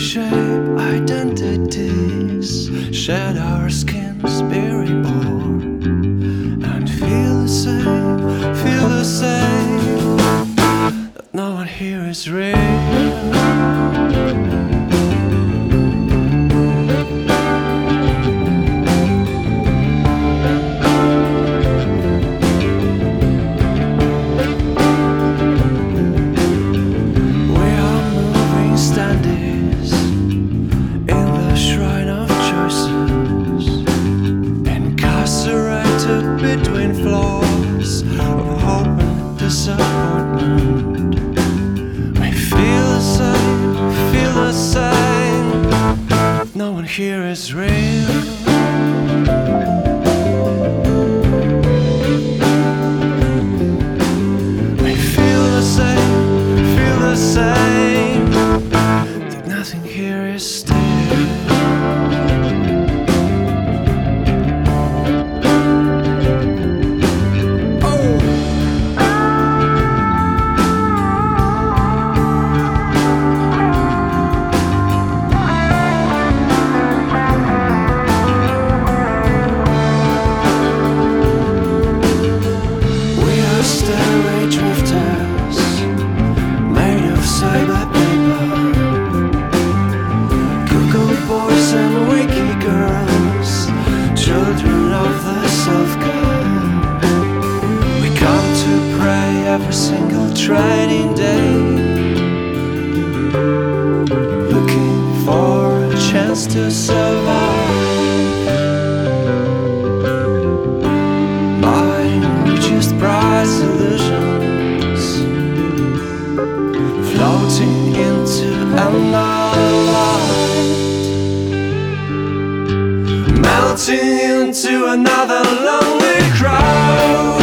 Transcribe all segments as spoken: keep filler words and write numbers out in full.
reshape identities, shed our skins, be reborn, and feel the same, feel the same, that no one here is real. Between flaws of hope and disappointment, we feel the same, feel the same. No one here is real. We feel the same, feel the same, that nothing here is still. Stairway drifters, made of cyber paper, cuckoo boys and wiki girls, children of the self-god. We come to pray every single training day, looking for a chance to survive. Just bright illusions, floating into another light, melting into another lonely crowd.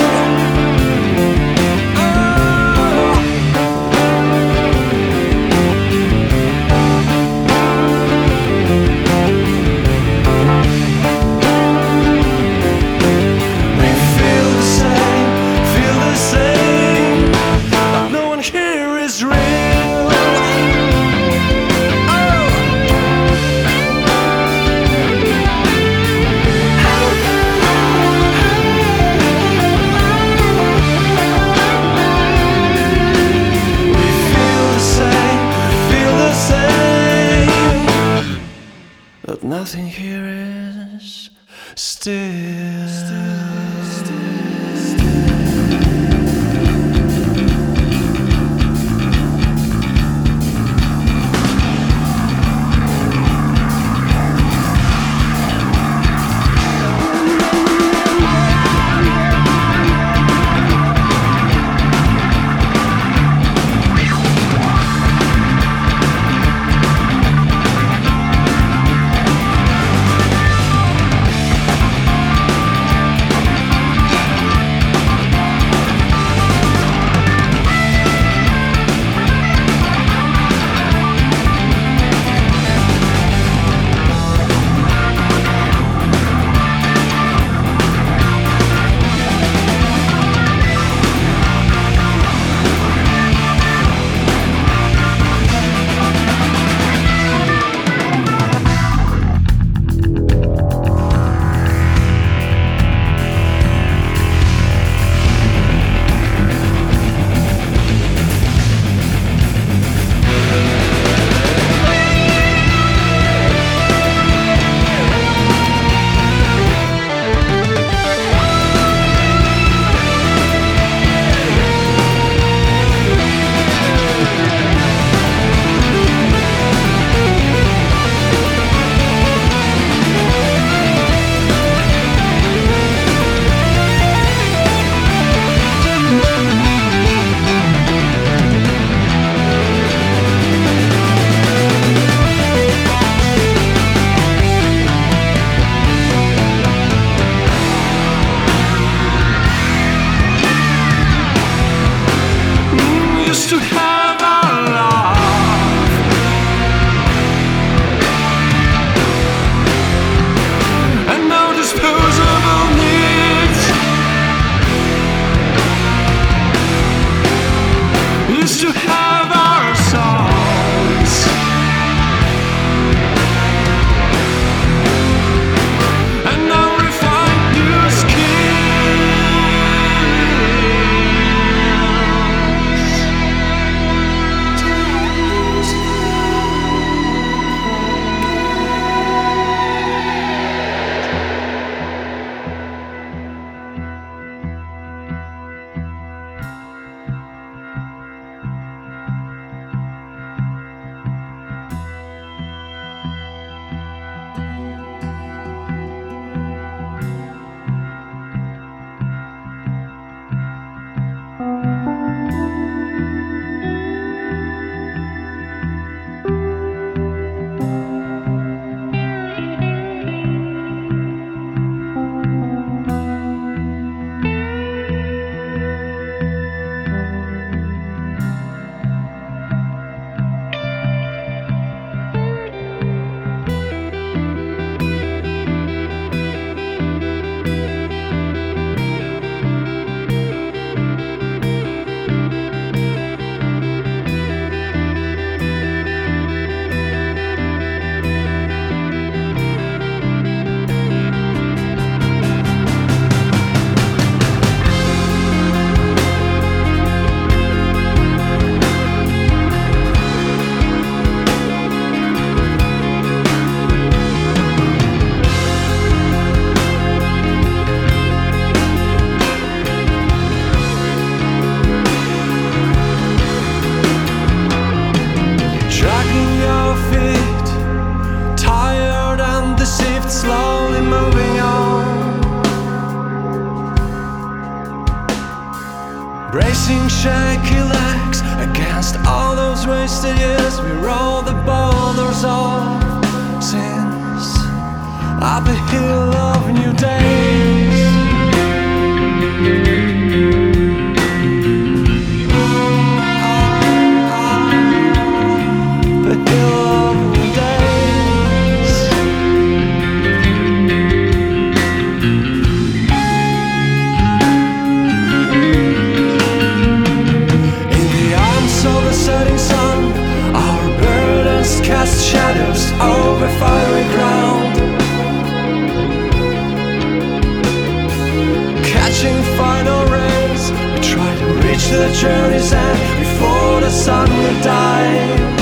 But nothing here is still. still, still, still. wasted years, we wrote the boulders of sins up a hill of new days. The hill of new days. In the arms of the setting sun, our burdens cast shadows over fiery ground. Catching final rays, we try to reach the journey's end before the sun will die.